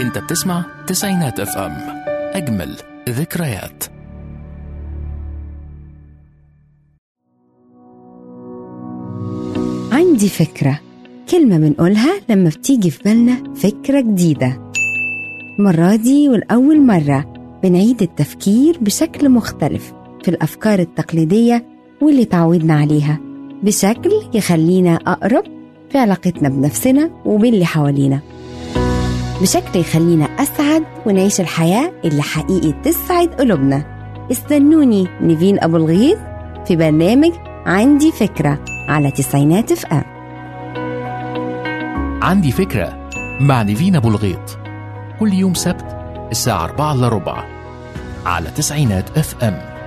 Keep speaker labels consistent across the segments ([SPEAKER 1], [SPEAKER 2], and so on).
[SPEAKER 1] انت بتسمع تسعينات اف ام، اجمل ذكريات.
[SPEAKER 2] عندي فكرة، كلمة بنقولها لما بتيجي في بالنا فكرة جديدة. المرة دي والأول مرة بنعيد التفكير بشكل مختلف في الأفكار التقليدية واللي تعودنا عليها، بشكل يخلينا أقرب في علاقتنا بنفسنا وباللي حوالينا، بشكل يخلينا أسعد ونعيش الحياة اللي حقيقي تسعد قلوبنا. استنوني نيفين أبو الغيث في برنامج عندي فكرة على تسعينات اف ام.
[SPEAKER 1] عندي فكرة مع نيفين أبو الغيط، كل يوم سبت الساعة 4:15 على تسعينات اف ام.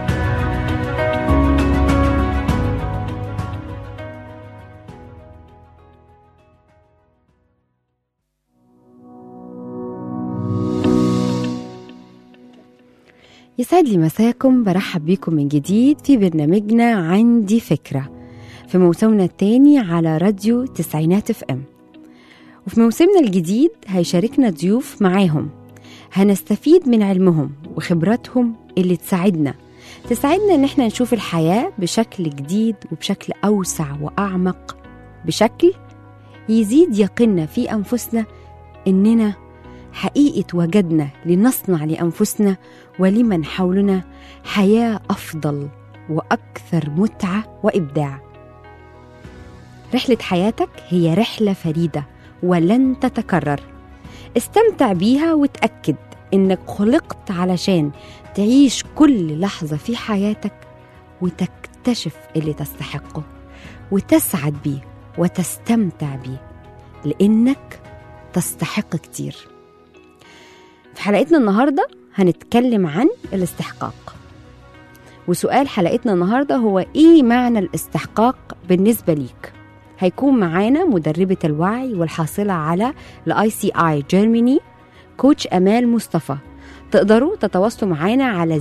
[SPEAKER 2] يسعد لي مساكم، برحب بيكم من جديد في برنامجنا عندي فكرة في موسمنا الثاني على راديو تسعينات اف ام. وفي موسمنا الجديد هيشاركنا ضيوف معاهم هنستفيد من علمهم وخبراتهم اللي تساعدنا ان احنا نشوف الحياة بشكل جديد وبشكل أوسع وأعمق، بشكل يزيد يقيننا في أنفسنا إننا حقيقة وجدنا لنصنع لأنفسنا ولمن حولنا حياة أفضل وأكثر متعة وإبداع. رحلة حياتك هي رحلة فريدة ولن تتكرر، استمتع بيها وتأكد إنك خلقت علشان تعيش كل لحظة في حياتك وتكتشف اللي تستحقه وتسعد بيه وتستمتع بيه، لأنك تستحق كتير. في حلقتنا النهاردة هنتكلم عن الاستحقاق، وسؤال حلقتنا النهاردة هو إيه معنى الاستحقاق بالنسبة ليك؟ هيكون معانا مدربة الوعي والحاصلة على ICI جيرماني كوتش أمال مصطفى. تقدروا تتواصلوا معانا على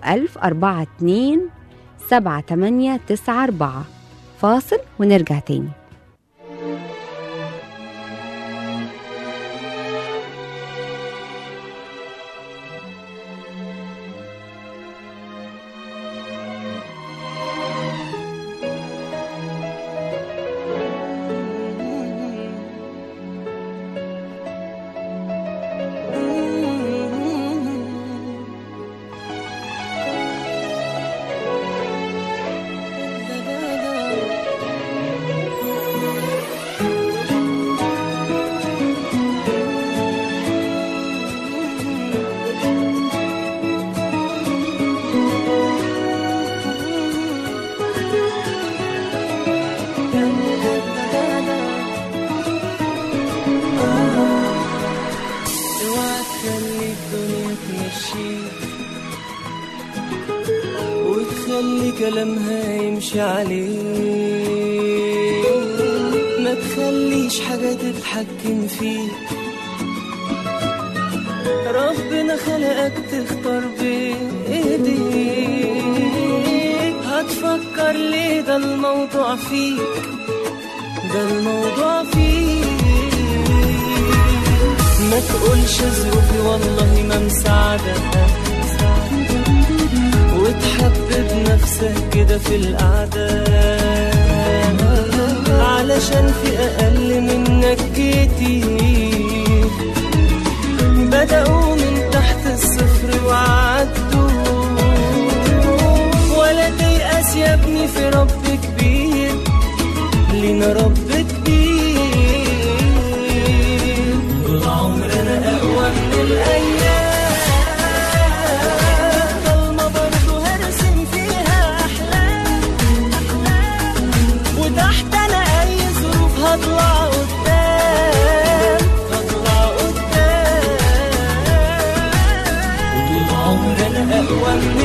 [SPEAKER 2] 010427894. فاصل ونرجع تاني.
[SPEAKER 3] كلامها يمشي عليه، ما تخليش حاجة تتحكم فيك. ربنا خلقك تختار بإيديك، هتفكر ليه؟ ده الموضوع فيك، ده الموضوع فيك. ما تقولش ظروفي والله ما مساعدة، وتحبب نفسك كده في القعدة علشان في أقل منك كتير بدأوا من تحت الصفر وعدوا. ولا تيأس يا ابني، في رب كبير، لينا رب كبير. طول عمرنا أقوى من الأيام، هطلع قدام، هطلع قدام. طول عمرنا أقوى من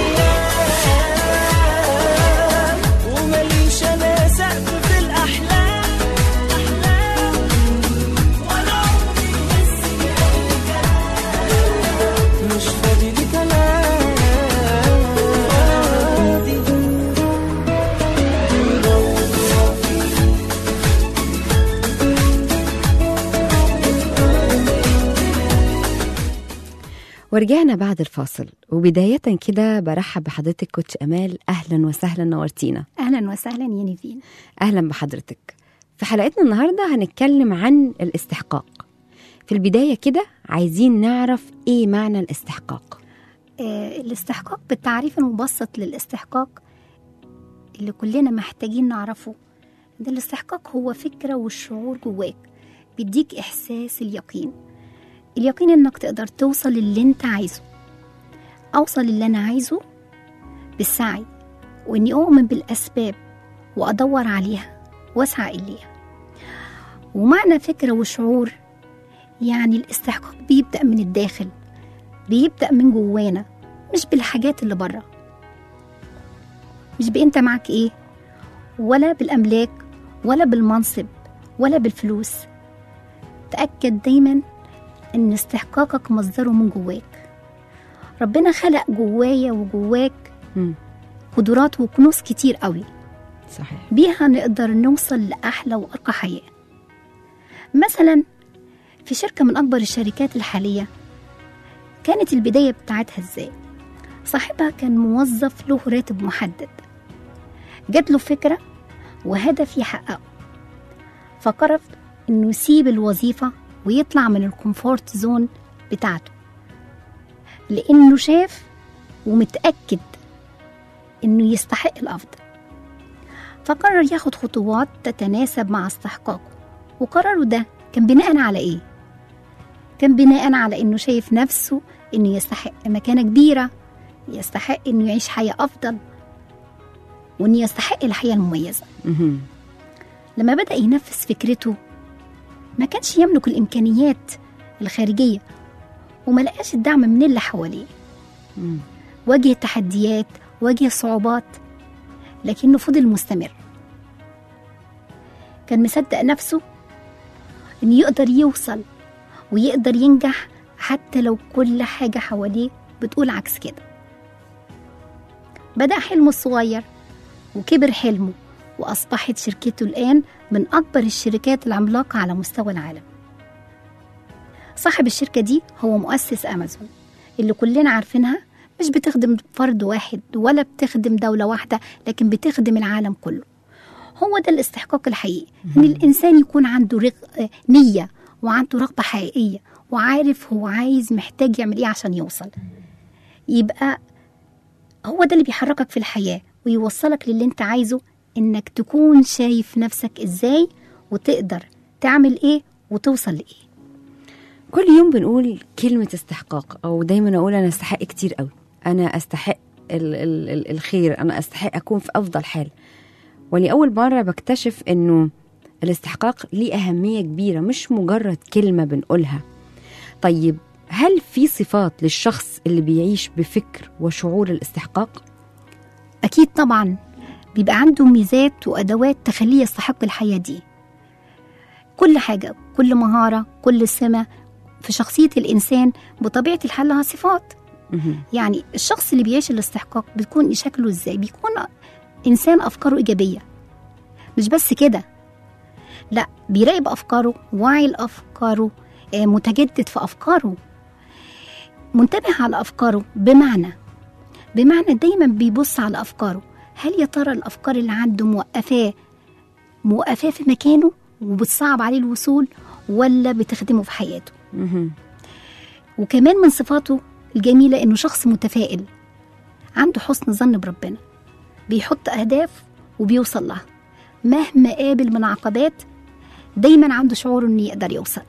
[SPEAKER 3] الأيام، ومليش أنا سقف في الأحلام، ولا عمري بس بأي كلام، مش فاضي لي كلام.
[SPEAKER 2] ورجعنا بعد الفاصل، وبداية كده برحب بحضرتك كوتش أمال. أهلا وسهلا، نورتينا.
[SPEAKER 4] أهلا وسهلا يا نيفين.
[SPEAKER 2] أهلا بحضرتك. في حلقتنا النهاردة هنتكلم عن الاستحقاق. في البداية كده عايزين نعرف إيه معنى الاستحقاق.
[SPEAKER 4] الاستحقاق بالتعريف المبسط للاستحقاق اللي كلنا محتاجين نعرفه، ده الاستحقاق هو فكرة والشعور جواك بيديك إحساس اليقين إنك تقدر توصل للي انت عايزه. أوصل للي أنا عايزه بالسعي، وإني أؤمن بالأسباب وأدور عليها وأسعى إليها. ومعنى فكرة وشعور يعني الاستحقاق بيبدأ من الداخل، بيبدأ من جوانا، مش بالحاجات اللي بره، مش بأنت معك إيه، ولا بالأملاك، ولا بالمنصب، ولا بالفلوس. تأكد دايما إن استحقاقك مصدره من جواك. ربنا خلق جوايا وجواك قدرات وكنوز كتير قوي،
[SPEAKER 2] صحيح،
[SPEAKER 4] بيها نقدر نوصل لأحلى وأرقى حياة. مثلا في شركة من أكبر الشركات الحالية، كانت البداية بتاعتها إزاي؟ صاحبها كان موظف له راتب محدد، جات له فكرة وهدف يحققه، فقرر إنه يسيب الوظيفة ويطلع من الكومفورت زون بتاعته، لأنه شاف ومتأكد إنه يستحق الأفضل. فقرر ياخد خطوات تتناسب مع استحقاقه. وقراره ده كان بناء على إيه؟ كان بناء على إنه شايف نفسه إنه يستحق مكانة كبيرة، يستحق إنه يعيش حياة أفضل، وإنه يستحق الحياة المميزة. لما بدأ ينفذ فكرته ما كانش يملك الإمكانيات الخارجية، وما لقاش الدعم من اللي حواليه. واجه تحديات، واجه صعوبات، لكنه فضل مستمر. كان مصدق نفسه إنه يقدر يوصل ويقدر ينجح حتى لو كل حاجة حواليه بتقول عكس كده. بدأ حلمه الصغير وكبر حلمه، وأصبحت شركته الآن من أكبر الشركات العملاقة على مستوى العالم. صاحب الشركة دي هو مؤسس أمازون اللي كلنا عارفينها، مش بتخدم فرد واحد ولا بتخدم دولة واحدة، لكن بتخدم العالم كله. هو ده الاستحقاق الحقيقي، إن الإنسان يكون عنده نية وعنده رغبة حقيقية، وعارف هو عايز محتاج يعمل إيه عشان يوصل. يبقى هو ده اللي بيحركك في الحياة ويوصلك للي انت عايزه، إنك تكون شايف نفسك إزاي وتقدر تعمل إيه وتوصل لإيه.
[SPEAKER 2] كل يوم بنقول كلمة استحقاق، أو دايما أقول أنا أستحق كتير قوي، أنا أستحق الخير، أنا أستحق أكون في أفضل حال. ولأول مرة بكتشف أنه الاستحقاق ليه أهمية كبيرة، مش مجرد كلمة بنقولها. طيب هل في صفات للشخص اللي بيعيش بفكر وشعور الاستحقاق؟
[SPEAKER 4] أكيد طبعا، بيبقى عنده ميزات وأدوات تخليه يستحق الحياة دي. كل حاجة، كل مهارة، كل سمة في شخصية الإنسان بطبيعة الحال لها صفات. يعني الشخص اللي بيعيش الاستحقاق بيكون شكله إزاي؟ بيكون إنسان أفكاره إيجابية. مش بس كده، لا، بيراقب أفكاره، واعي لأفكاره، متجدد في أفكاره، منتبه على أفكاره. بمعنى دايما بيبص على أفكاره، هل يا ترى الأفكار اللي عنده موقفاه في مكانه وبتصعب عليه الوصول، ولا بتخدمه في حياته؟ وكمان من صفاته الجميلة إنه شخص متفائل، عنده حسن ظن بربنا، بيحط أهداف وبيوصل لها مهما قابل من عقبات. دايما عنده شعور إنه يقدر يوصل،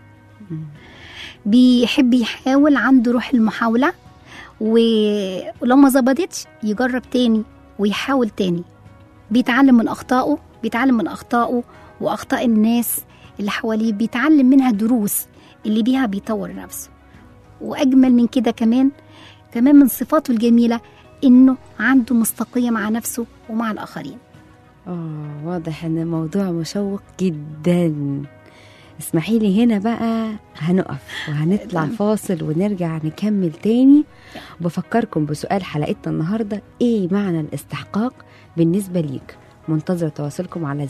[SPEAKER 4] بيحب يحاول، عنده روح المحاولة، ولما ظبطتش يجرب تاني ويحاول تاني. بيتعلم من أخطائه وأخطاء الناس اللي حواليه، بيتعلم منها دروس اللي بيها بيطور نفسه. وأجمل من كده كمان من صفاته الجميلة إنه عنده مصداقية مع نفسه ومع الآخرين.
[SPEAKER 2] واضح إن الموضوع مشوق جدا. اسمحي لي هنا بقى هنقف وهنطلع فاصل ونرجع نكمل تاني. وبفكركم بسؤال حلقتنا النهاردة: ايه معنى الاستحقاق بالنسبة ليك؟ منتظر تواصلكم على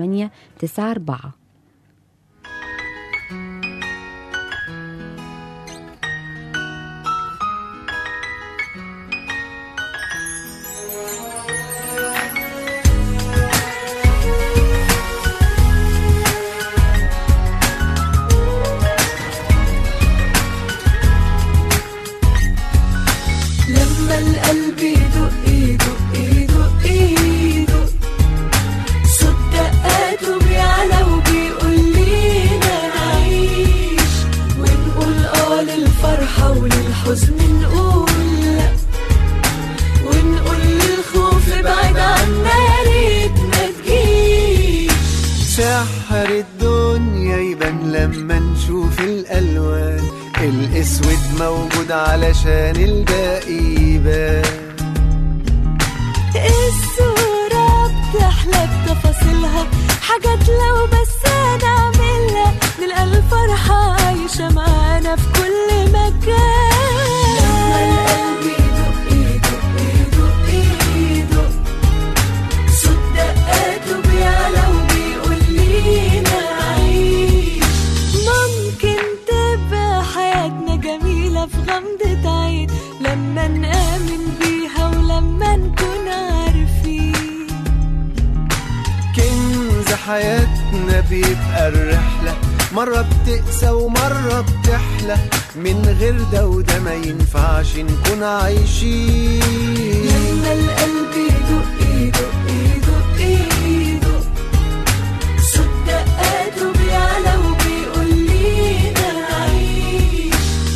[SPEAKER 2] 010427894.
[SPEAKER 3] للحزن نقول لا، ونقول للخوف ابعد عنا يا ريت ما تجيش.
[SPEAKER 5] سحر الدنيا يبان لما نشوف الألوان، الأسود موجود علشان الباقي يبان.
[SPEAKER 3] الصورة بتحلى بتفاصيلها، حاجات لو بس نعملها نلقى الفرحة عايشة معانا في كل مكان. لما القلب يدق يدق يدق يدق، صوت دقاته بيعلى وبيقول لينا عيش. ممكن تبقى حياتنا جميلة في غمضة عين لما نآمن بيها ولما نكون عارفين.
[SPEAKER 5] كنز حياتنا بيبقى الرحلة، مرة بتقسى ومرة بتحلى، من غير ده وده ما ينفعش نكون عايشين.
[SPEAKER 3] لما القلب يدق يدق يدق يدق، صوت دقاته بيعلى وبيقول لينا عيش.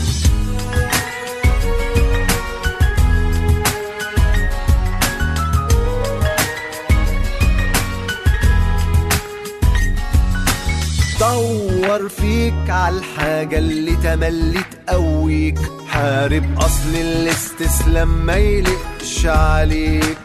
[SPEAKER 5] دور فيك عالحاجة اللي تملي تقويك، حارب أصل الاستسلام ما يلقش عليك.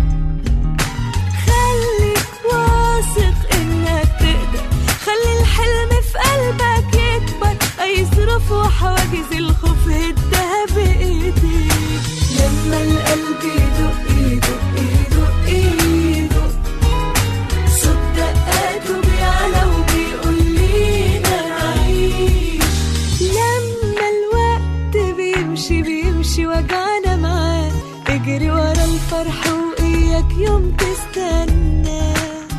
[SPEAKER 3] خليك واثق انك تقدر، خلي الحلم في قلبك يكبر، اي ظروف وحواجز الخوف هدها بايديك. لما القلب يدق يدق يدق يدق، صوت دقاته بيعلى وبيقول لينا عيش. لما الوقت بيمشي بيمشي وجعنا معاه، اجري ورا الفرح وإياك يوم تستنى.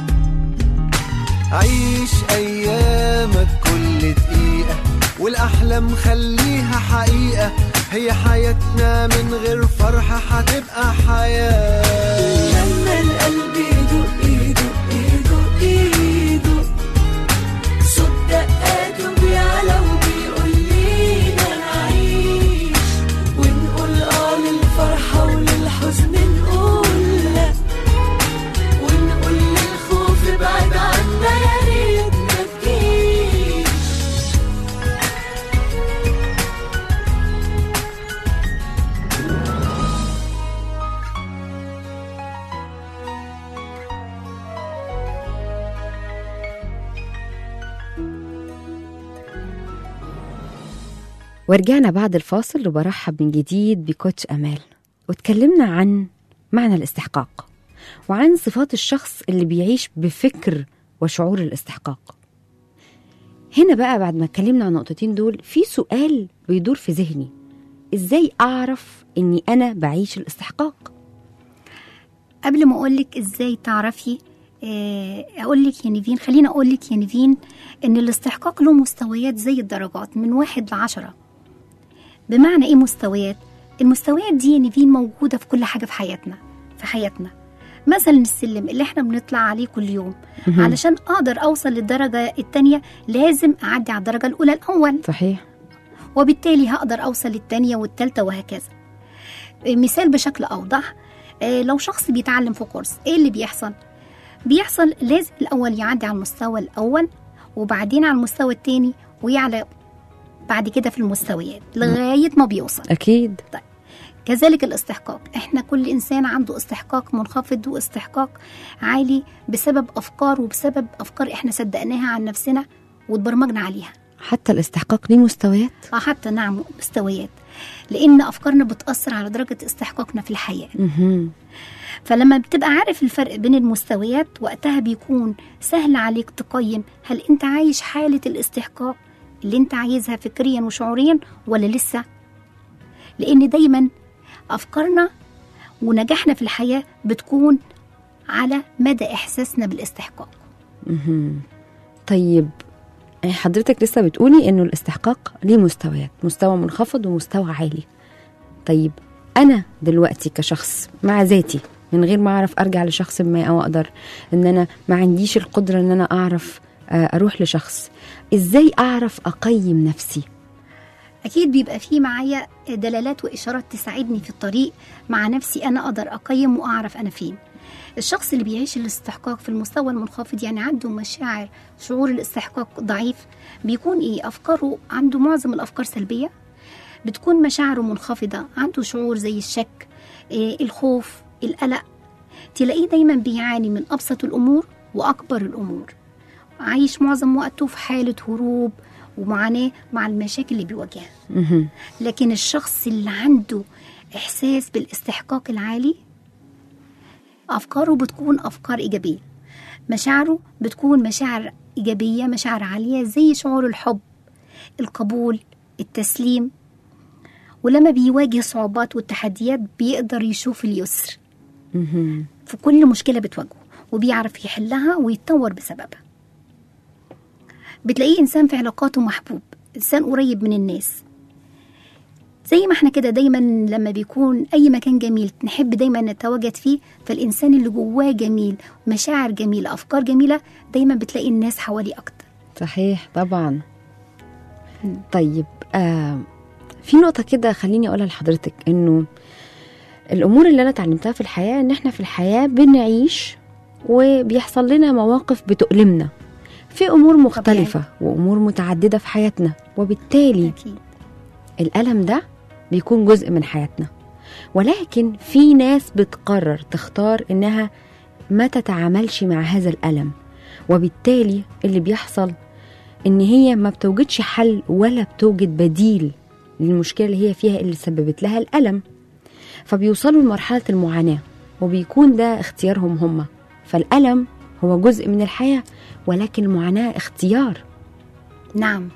[SPEAKER 5] عيش أيامك كل دقيقة، والأحلام خليها حقيقة، هي حياتنا من غير فرحة هتبقى حياة.
[SPEAKER 3] لما القلب يدق يدق يدق يدق، صوت دقاته بيعلى وبيقول لينا نعيش، ونقول للفرحة وللحزن نقول لا، ونقول للخوف ابعد عنا يا ريت ما تجيش.
[SPEAKER 2] ورجعنا بعد الفاصل وبرحب من جديد بكوتش أمال، واتكلمنا عن معنى الاستحقاق وعن صفات الشخص اللي بيعيش بفكر وشعور الاستحقاق. هنا بقى بعد ما اتكلمنا عن النقطتين دول، في سؤال بيدور في ذهني: ازاي اعرف اني انا بعيش الاستحقاق؟
[SPEAKER 4] قبل ما أقولك إزاي تعرفي أقولك يا نيفين، خلينا أقولك يا نيفين إن الاستحقاق له مستويات زي الدرجات من 1 ل10. بمعنى إيه مستويات؟ المستويات دي يا نيفين موجودة في كل حاجة في حياتنا. مثلا السلم اللي احنا بنطلع عليه كل يوم، علشان أقدر أوصل للدرجة التانية لازم أعدي على الدرجة الأولى الأول،
[SPEAKER 2] صحيح،
[SPEAKER 4] وبالتالي هقدر أوصل للتانية والتالتة وهكذا. مثال بشكل أوضح، لو شخص بيتعلم في كورس، إيه اللي بيحصل لازم الأول يعدي على المستوى الأول، وبعدين على المستوى التاني، ويعلى بعد كده في المستويات لغاية ما بيوصل.
[SPEAKER 2] أكيد.
[SPEAKER 4] طيب كذلك الاستحقاق، احنا كل إنسان عنده استحقاق منخفض واستحقاق عالي بسبب أفكار، وبسبب أفكار احنا صدقناها عن نفسنا واتبرمجنا عليها.
[SPEAKER 2] حتى الاستحقاق ليه مستويات؟
[SPEAKER 4] حتى نعم مستويات، لأن أفكارنا بتأثر على درجة استحقاقنا في الحياة. فلما بتبقى عارف الفرق بين المستويات، وقتها بيكون سهل عليك تقيم هل انت عايش حالة الاستحقاق اللي انت عايزها فكريا وشعوريا ولا لسه. لأن دايما أفكارنا ونجاحنا في الحياة بتكون على مدى إحساسنا بالاستحقاق.
[SPEAKER 2] طيب حضرتك لسه بتقولي إنه الاستحقاق ليه مستويات، مستوى منخفض ومستوى عالي. طيب أنا دلوقتي كشخص مع ذاتي، من غير ما أعرف أرجع لشخص ما، أو أقدر إن أنا ما عنديش القدرة إن أنا أعرف أروح لشخص، إزاي أعرف أقيم نفسي؟
[SPEAKER 4] أكيد بيبقى فيه معايا دلالات وإشارات تساعدني في الطريق مع نفسي، أنا أقدر أقيم وأعرف أنا فين. الشخص اللي بيعيش الاستحقاق في المستوى المنخفض، يعني عنده مشاعر شعور الاستحقاق ضعيف، بيكون إيه؟ أفكاره عنده معظم الأفكار سلبية، بتكون مشاعره منخفضة، عنده شعور زي الشك، الخوف، القلق، تلاقيه دايما بيعاني من أبسط الأمور وأكبر الأمور، عايش معظم وقته في حالة هروب ومعاناة مع المشاكل اللي بيواجهها. لكن الشخص اللي عنده إحساس بالاستحقاق العالي، أفكاره بتكون أفكار إيجابية، مشاعره بتكون مشاعر إيجابية، مشاعر عالية زي شعور الحب، القبول، التسليم. ولما بيواجه صعوبات والتحديات بيقدر يشوف اليسر في كل مشكلة بتواجهه، وبيعرف يحلها ويتطور بسببها. بتلاقيه إنسان في علاقاته محبوب، إنسان قريب من الناس، زي ما احنا كده دايما لما بيكون أي مكان جميل نحب دايما نتواجد فيه. فالإنسان اللي جواه جميل، مشاعر جميلة، أفكار جميلة، دايما بتلاقي الناس حواليه أكتر.
[SPEAKER 2] صحيح طبعا. طيب في نقطة كده خليني أقولها لحضرتك، إنه الأمور اللي أنا اتعلمتها في الحياة إن إحنا في الحياة بنعيش وبيحصل لنا مواقف بتؤلمنا في أمور مختلفة وأمور متعددة في حياتنا، وبالتالي
[SPEAKER 4] أكيد
[SPEAKER 2] الألم ده بيكون جزء من حياتنا. ولكن في ناس بتقرر تختار إنها ما تتعاملش مع هذا الألم، وبالتالي اللي بيحصل إن هي ما بتوجدش حل ولا بتوجد بديل للمشكلة اللي هي فيها اللي سببت لها الألم، فبيوصلوا لمرحلة المعاناة، وبيكون ده اختيارهم هم. فالألم هو جزء من الحياة، ولكن المعاناة اختيار.
[SPEAKER 4] نعم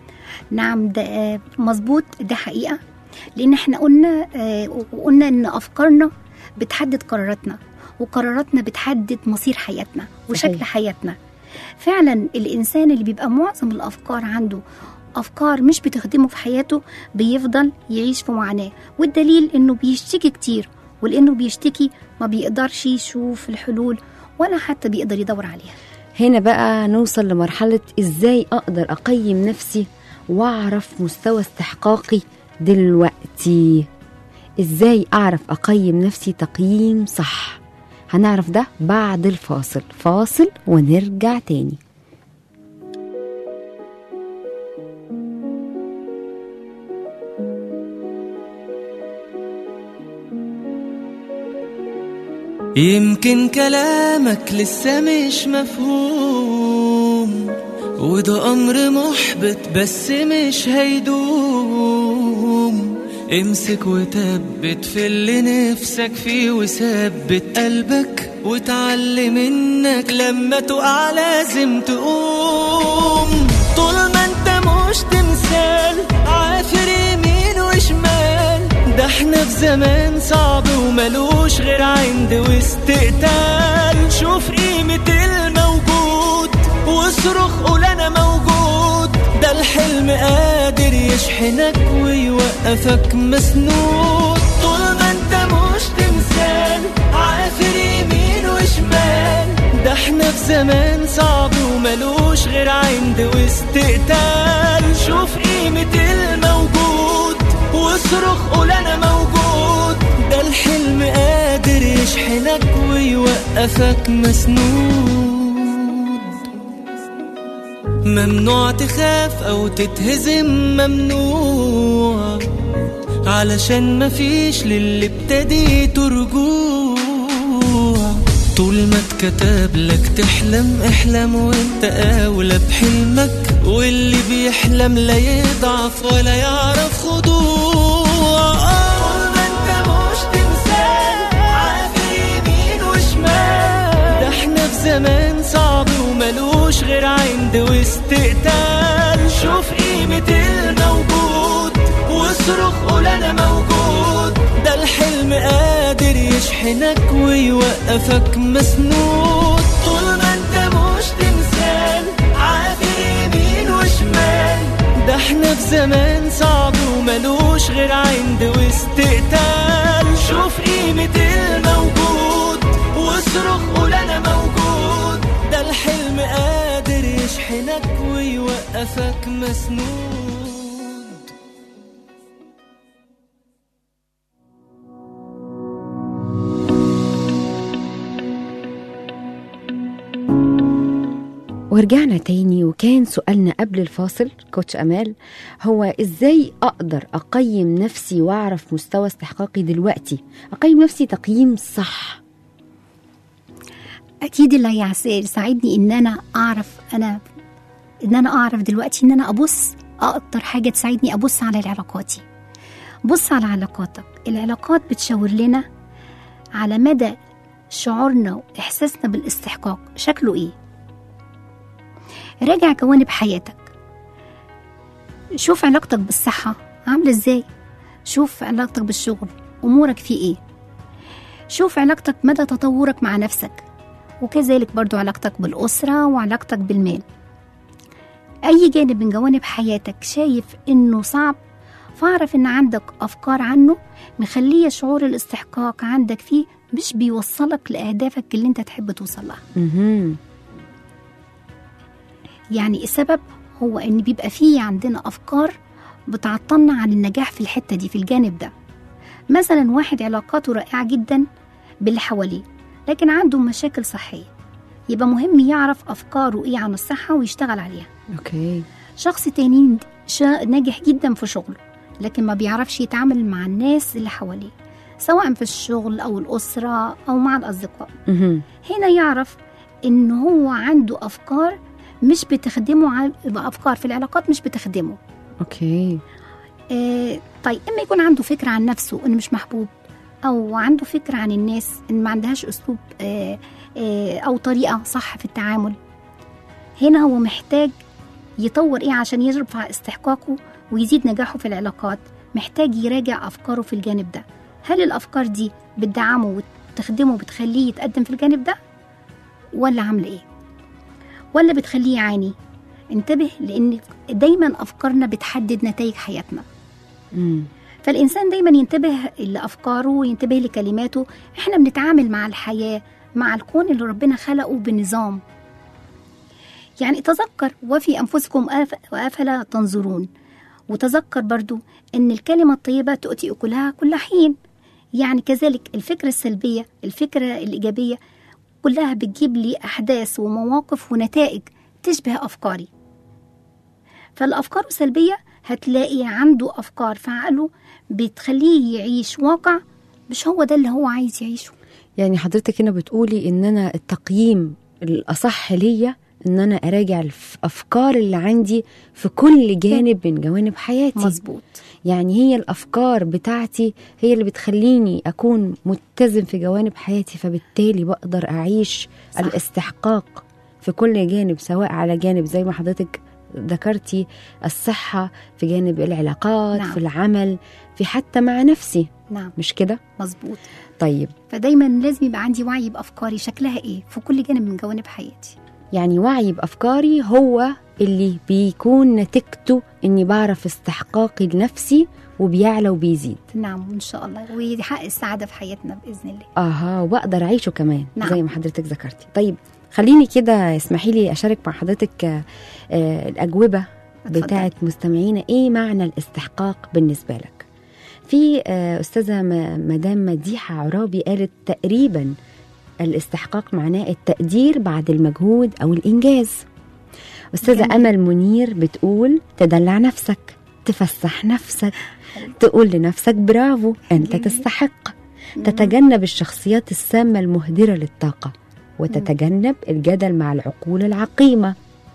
[SPEAKER 4] ده مظبوط، ده حقيقة. لأن احنا قلنا إن أفكارنا بتحدد قراراتنا، وقراراتنا بتحدد مصير حياتنا وشكل حياتنا. فعلا الإنسان اللي بيبقى معظم الأفكار عنده أفكار مش بتخدمه في حياته بيفضل يعيش في معاناة، والدليل إنه بيشتكي كتير، ولأنه بيشتكي ما بيقدرش يشوف الحلول ولا حتى بيقدر يدور عليها.
[SPEAKER 2] هنا بقى نوصل لمرحلة إزاي أقدر أقيم نفسي وأعرف مستوى استحقاقي دلوقتي. إزاي أعرف أقيم نفسي تقييم صح؟ هنعرف ده بعد الفاصل. فاصل ونرجع تاني.
[SPEAKER 3] يمكن كلامك لسه مش مفهوم، وده أمر محبط بس مش هيدوم. امسك وثبت في اللي نفسك فيه، وثبت قلبك وتعلم انك لما تقع لازم تقوم. طول ما انت مش تمثال عافر يمين وشمال، ده احنا في زمان صعب وملوش غير عند واستقتال. شوف قيمة الموجود واصرخ قول انا موجود، ده الحلم قادر يشحنك ويوقفك مسنود. طول ما انت مش تمثال عافر يمين وشمال، ده احنا في زمان صعب وملوش غير عند واستقتال. شوف قيمة الموجود واصرخ قول انا موجود، ده الحلم قادر يشحنك ويوقفك مسنود. ممنوع تخاف او تتهزم، ممنوع، علشان مفيش للي ابتديته رجوع. طول ما اتكتب لك تحلم احلم وانت اولى بحلمك، واللي بيحلم لا يضعف ولا يعرف خضوع. طول ما انت مش تمثال عافر يمين وشمال، ده احنا في زمان صعب وملوش غير عند واستقتال. شوف قيمة الموجود واصرخ قول انا موجود، ده الحلم قادر يشحنك ويوقفك مسنود. طول ما انت مش تمثال عافر يمين وشمال، ده احنا في زمان صعب وملوش غير عند واستقتال. شوف قيمة الموجود واصرخ قول انا موجود، ده الحلم قادر يشحنك ويوقفك مسنود.
[SPEAKER 2] ورجعنا تاني، وكان سؤالنا قبل الفاصل كوتش أمال هو إزاي أقدر أقيم نفسي وأعرف مستوى استحقاقي دلوقتي، أقيم نفسي تقييم صح.
[SPEAKER 4] اكيد اللي يساعدني ان انا اعرف دلوقتي ان انا ابص. اكتر حاجه تساعدني ابص على علاقاتي. بص على علاقاتك. العلاقات بتشاور لنا على مدى شعورنا واحساسنا بالاستحقاق شكله ايه. راجع جوانب حياتك، شوف علاقتك بالصحه عامله ازاي، شوف علاقتك بالشغل امورك فيه ايه، شوف علاقتك مدى تطورك مع نفسك، وكذلك برضو علاقتك بالأسرة وعلاقتك بالمال. أي جانب من جوانب حياتك شايف إنه صعب، فاعرف إن عندك أفكار عنه مخلية شعور الاستحقاق عندك فيه مش بيوصلك لأهدافك اللي انت تحب توصل لها. يعني السبب هو إن بيبقى فيه عندنا أفكار بتعطلنا عن النجاح في الحتة دي، في الجانب ده. مثلا واحد علاقاته رائعة جدا باللي حواليه لكن عنده مشاكل صحية، يبقى مهم يعرف أفكاره إيه عن الصحة ويشتغل عليها.
[SPEAKER 2] أوكي.
[SPEAKER 4] شخص تاني ناجح جدا في شغله لكن ما بيعرفش يتعامل مع الناس اللي حواليه، سواء في الشغل أو الأسرة أو مع الأصدقاء. هنا يعرف إن هو عنده أفكار مش بتخدمه، أفكار في العلاقات مش بتخدمه.
[SPEAKER 2] أوكي.
[SPEAKER 4] طيب إما يكون عنده فكرة عن نفسه إنه مش محبوب، أو عنده فكرة عن الناس إن ما عندهاش أسلوب أو طريقة صح في التعامل. هنا هو محتاج يطور إيه عشان يرفع استحقاقه ويزيد نجاحه في العلاقات. محتاج يراجع أفكاره في الجانب ده. هل الأفكار دي بتدعمه وتخدمه وبتخليه يتقدم في الجانب ده، ولا عامل إيه، ولا بتخليه يعاني؟ انتبه، لأن دايما أفكارنا بتحدد نتائج حياتنا. فالإنسان دايما ينتبه لأفكاره وينتبه لكلماته. إحنا بنتعامل مع الحياة، مع الكون اللي ربنا خلقه بنظام. يعني تذكر وفي أنفسكم وأفلا تنظرون. وتذكر برضو أن الكلمة الطيبة تؤتي أكلها كل حين. يعني كذلك الفكرة السلبية، الفكرة الإيجابية كلها بتجيب لي أحداث ومواقف ونتائج تشبه أفكاري. فالأفكار السلبية هتلاقي عنده أفكار في عقله بتخليه يعيش واقع مش هو ده اللي هو عايز يعيشه.
[SPEAKER 2] يعني حضرتك هنا بتقولي إن أنا التقييم الأصح ليا إن أنا أراجع الأفكار اللي عندي في كل جانب من جوانب حياتي.
[SPEAKER 4] مظبوط.
[SPEAKER 2] يعني هي الأفكار بتاعتي هي اللي بتخليني أكون متزن في جوانب حياتي، فبالتالي بقدر أعيش صح. الاستحقاق في كل جانب، سواء على جانب زي ما حضرتك ذكرتي الصحة، في جانب العلاقات،
[SPEAKER 4] نعم.
[SPEAKER 2] في العمل، في حتى مع نفسي.
[SPEAKER 4] نعم.
[SPEAKER 2] مش كده؟
[SPEAKER 4] مظبوط.
[SPEAKER 2] طيب،
[SPEAKER 4] فدايما لازم يبقى عندي وعي بأفكاري شكلها إيه في كل جانب من جوانب حياتي.
[SPEAKER 2] يعني وعي بأفكاري هو اللي بيكون نتيجته إني بعرف استحقاقي لنفسي وبيعلى وبيزيد.
[SPEAKER 4] نعم، إن شاء الله، ويحقق السعادة في حياتنا بإذن الله.
[SPEAKER 2] وأقدر أعيشه كمان.
[SPEAKER 4] نعم.
[SPEAKER 2] زي ما حضرتك ذكرتي. طيب خليني كده، اسمحي لي أشارك مع حضرتك الأجوبة بتاعت مستمعينا. إيه معنى الاستحقاق بالنسبة لك؟ في أستاذة مدام مديحة عرابي قالت تقريبا الاستحقاق معناه التقدير بعد المجهود أو الإنجاز. أستاذة أمل منير بتقول تدلع نفسك، تفسح نفسك، تقول لنفسك برافو أنت تستحق، تتجنب الشخصيات السامة المهدرة للطاقة، وتتجنب الجدل مع العقول العقيمة.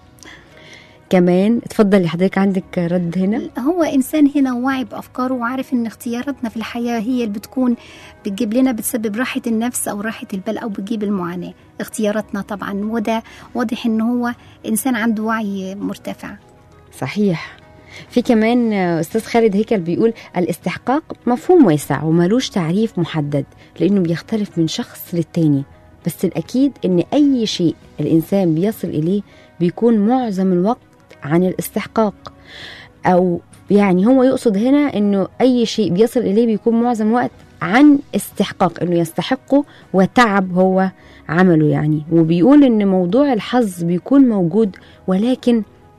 [SPEAKER 2] كمان اتفضلي حضرتك، عندك رد هنا.
[SPEAKER 4] هو إنسان هنا واعي بأفكاره وعارف إن اختياراتنا في الحياة هي اللي بتجيب لنا، بتسبب راحة النفس أو راحة البال أو بتجيب المعاناة. اختياراتنا طبعا، وده واضح إن هو إنسان عنده وعي مرتفع.
[SPEAKER 2] صحيح. في كمان أستاذ خالد هيكل بيقول الاستحقاق مفهوم واسع وملوش تعريف محدد لأنه بيختلف من شخص للتاني، بس الأكيد إن أي شيء الإنسان بيصل إليه بيكون معظم الوقت عن الاستحقاق، أو يعني هو يقصد هنا إنه أي شيء بيصل إليه بيكون معظم الوقت عن استحقاق، إنه يستحقه وتعب هو عمله يعني. وبيقول إن موضوع الحظ بيكون موجود ولكن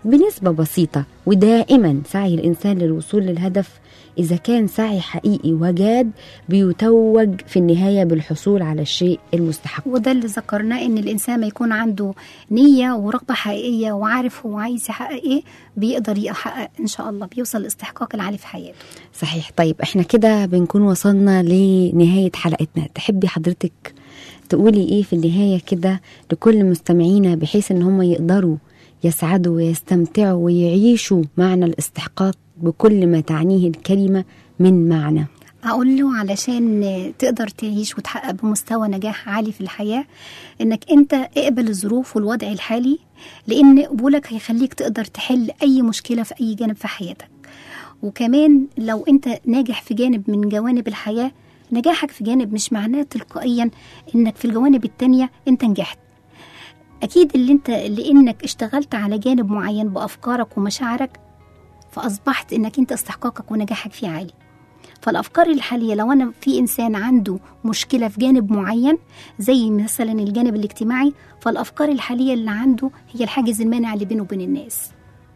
[SPEAKER 2] بنسبة بسيطة. ودائما سعي الإنسان للوصول للهدف إذا كان سعي حقيقي وجاد بيتوج في النهاية بالحصول على الشيء المستحق.
[SPEAKER 4] وده اللي ذكرناه، ان الانسان ما يكون عنده نية ورغبة حقيقية وعارف هو عايز يحقق ايه بيقدر يحقق ان شاء الله، بيوصل لاستحقاق العالي في حياته.
[SPEAKER 2] صحيح. طيب احنا كده بنكون وصلنا لنهاية حلقتنا. تحبي حضرتك تقولي ايه في النهاية كده لكل مستمعينا بحيث ان هم يقدروا يسعدوا ويستمتعوا ويعيشوا معنى الاستحقاق بكل ما تعنيه الكلمة من معنى؟
[SPEAKER 4] أقول له علشان تقدر تعيش وتحقق بمستوى نجاح عالي في الحياة، إنك أنت اقبل الظروف والوضع الحالي، لأن قبولك هيخليك تقدر تحل أي مشكلة في أي جانب في حياتك. وكمان لو أنت ناجح في جانب من جوانب الحياة، نجاحك في جانب مش معناه تلقائيا إنك في الجوانب التانية أنت نجحت. أكيد لأنك اشتغلت على جانب معين بأفكارك ومشاعرك، فأصبحت إنك أنت استحقاقك ونجاحك فيه عالي. فالأفكار الحالية لو أنا في إنسان عنده مشكلة في جانب معين زي مثلا الجانب الاجتماعي، فالأفكار الحالية اللي عنده هي الحاجز المانع اللي بينه وبين الناس.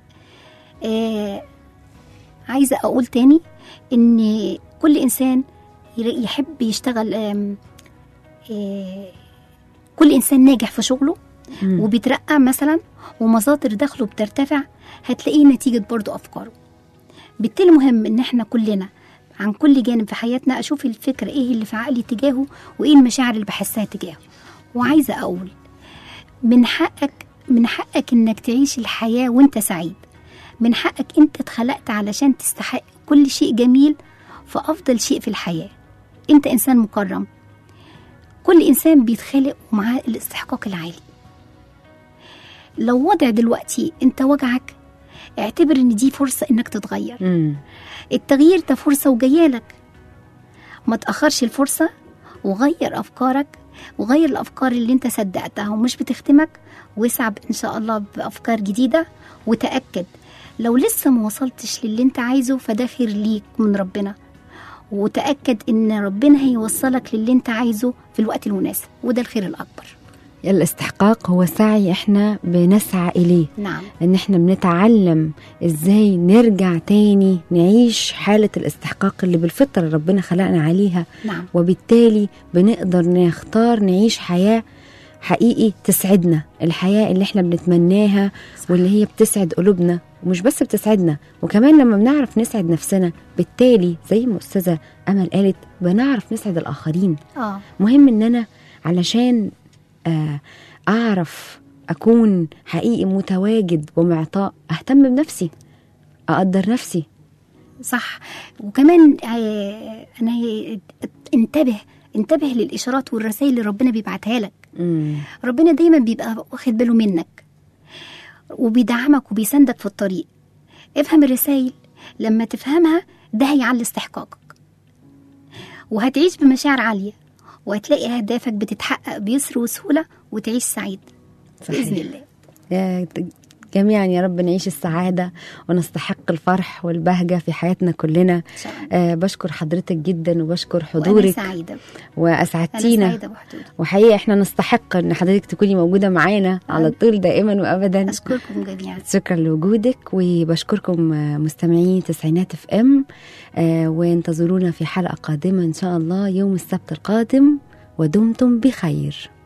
[SPEAKER 4] عايزة أقول تاني إن كل إنسان يحب يشتغل، كل إنسان ناجح في شغله وبيترقى مثلا ومصادر دخله بترتفع، هتلاقيه نتيجة برضو أفكاره. بالتالي مهم إن احنا كلنا عن كل جانب في حياتنا أشوف الفكرة إيه اللي في عقلي تجاهه وإيه المشاعر اللي بحسها تجاهه. وعايزة أقول من حقك إنك تعيش الحياة وإنت سعيد. من حقك أنت اتخلقت علشان تستحق كل شيء جميل فأفضل شيء في الحياة. أنت إنسان مكرم. كل إنسان بيتخلق ومعاه الاستحقاق العالي. لو وضع دلوقتي أنت وجعك، اعتبر إن دي فرصة إنك تتغير. التغيير ده فرصة وجايالك، ما تأخرش الفرصة وغير أفكارك وغير الأفكار اللي أنت صدقتها ومش بتخدمك، واسعى إن شاء الله بأفكار جديدة. وتأكد لو لسه ما وصلتش للي أنت عايزه فده خير ليك من ربنا، وتأكد إن ربنا هيوصلك للي أنت عايزه في الوقت المناسب، وده الخير الأكبر.
[SPEAKER 2] الاستحقاق هو سعي احنا بنسعى إليه.
[SPEAKER 4] نعم.
[SPEAKER 2] ان احنا بنتعلم ازاي نرجع تاني نعيش حالة الاستحقاق اللي بالفطرة ربنا خلقنا عليها.
[SPEAKER 4] نعم.
[SPEAKER 2] وبالتالي بنقدر نختار نعيش حياة حقيقي تسعدنا، الحياة اللي احنا بنتمناها واللي هي بتسعد قلوبنا، ومش بس بتسعدنا، وكمان لما بنعرف نسعد نفسنا بالتالي زي ما أستاذة أمل قالت بنعرف نسعد الآخرين. مهم ان انا علشان أعرف أكون حقيقي متواجد ومعطاء أهتم بنفسي، أقدر نفسي.
[SPEAKER 4] صح. وكمان أنا انتبه للإشارات والرسائل اللي ربنا بيبعتها لك. ربنا دايما بيبقى واخد باله منك وبيدعمك وبيساندك في الطريق. افهم الرسائل، لما تفهمها ده هيعلي استحقاقك وهتعيش بمشاعر عالية، وهتلاقي أهدافك بتتحقق بيسر وسهولة وتعيش سعيد. صحيح. بإذن الله.
[SPEAKER 2] جميعا يا رب نعيش السعادة ونستحق الفرح والبهجة في حياتنا كلنا. بشكر حضرتك جدا وبشكر حضورك.
[SPEAKER 4] وأنا سعيدة
[SPEAKER 2] وأسعدتينا. وحقيقة احنا نستحق ان حضرتك تكوني موجودة معانا على طول دائما وأبدا.
[SPEAKER 4] أشكركم جميعا.
[SPEAKER 2] شكرا لوجودك، وبشكركم مستمعين تسعينات اف ام. وانتظرونا في حلقة قادمة إن شاء الله يوم السبت القادم، ودمتم بخير.